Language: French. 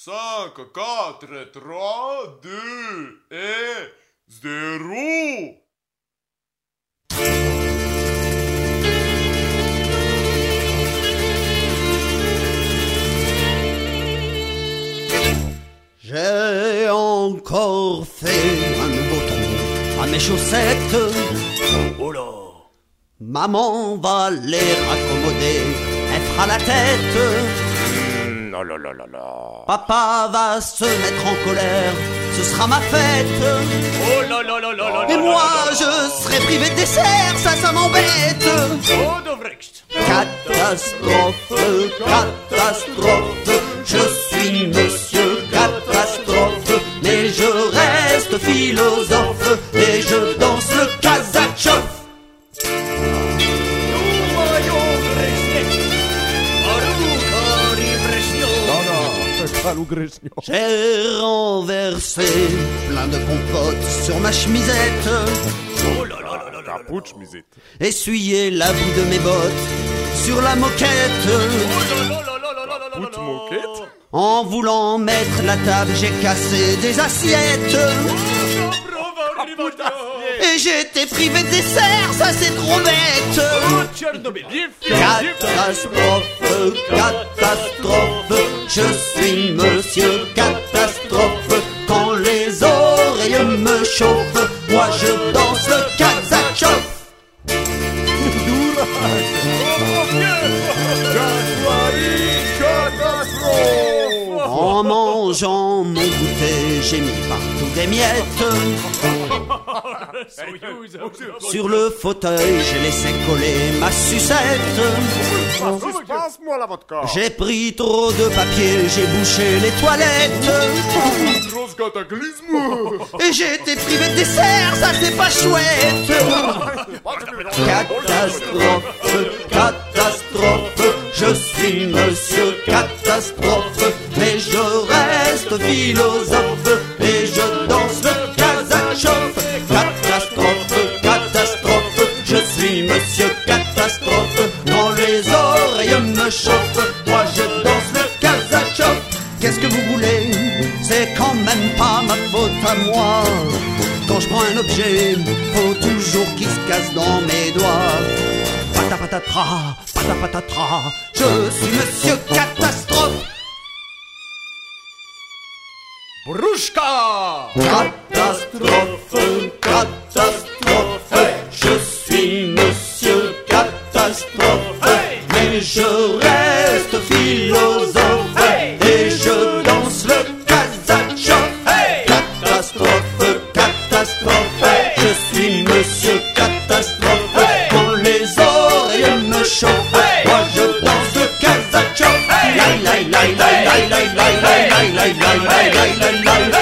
5, 4, 3, 2 et 0. J'ai encore fait un nouveau trou à mes chaussettes. Oh là! Maman va les raccommoder, elle fera la tête. Oh là là là là! Papa va se mettre en colère, ce sera ma fête. Oh là là là là là! Et moi je serai privé de dessert, ça m'embête. Oh Dovrecht! Catastrophe, catastrophe, je suis monsieur catastrophe. Mais je reste philosophe et je danse le Kazakh. J'ai renversé plein de compote sur ma chemisette. Oh là là là là! Capuche, misette. Essuyé la boue de mes bottes sur la moquette. Oh là là là là là là là! Toute moquette. En voulant mettre la table, j'ai cassé des assiettes. Et j'ai été privé de dessert, ça c'est trop bête. Tchernobyl! Catastrophe, catastrophe, je suis monsieur catastrophe. Quand les oreilles me chauffent, moi je danse le Kazakh. En mangeant mon goûter, j'ai mis partout des miettes. Sur le fauteuil, j'ai laissé coller ma sucette. Passe-moi la vodka. J'ai pris trop de papier, j'ai bouché les toilettes. Grosse cataclysme. Et j'ai été privé de dessert, ça c'est pas chouette. Catastrophe, catastrophe, je suis monsieur catastrophe. Mais je reste philosophe et je danse le Kazakh. Catastrophe, catastrophe, je suis monsieur catastrophe. Quand les oreilles me chauffent, moi je danse le Kazakh. Qu'est-ce que vous voulez? C'est quand même pas ma faute à moi. Quand je prends un objet, faut toujours qu'il se casse dans mes doigts. Patapatatra, patapatatra, je suis monsieur catastrophe. Brushka! Catastrophe, catastrophe, je suis monsieur catastrophe. Mais je reste philosophe et je danse le Kazakh. Catastrophe, catastrophe, je suis monsieur catastrophe. Quand les oreilles me chauffent, moi je danse le Kazakh. La la la la la la la la la la la la la la.